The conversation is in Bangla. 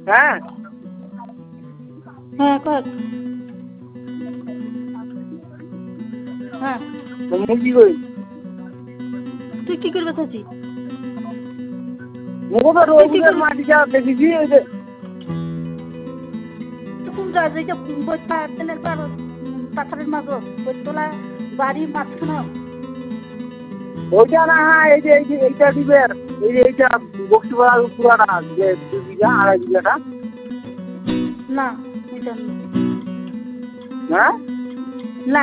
হ্যাঁ হ্যাঁ কর। হ্যাঁ মুরগি কই তুই কি করবে চাচি? মুখে রোদের মাটি যা দেখেছি ওই যে কোন জায়গা বইটার পর পাথরের মাঝ বইতলা বাড়ি মাঝখানে ওইটা না এই যে এইটা দিবেন এই যে এইটা বক্সিপাড়া পুরাটা যে 2 বিঘা 2.5 বিঘাটা না এটা হ্যাঁ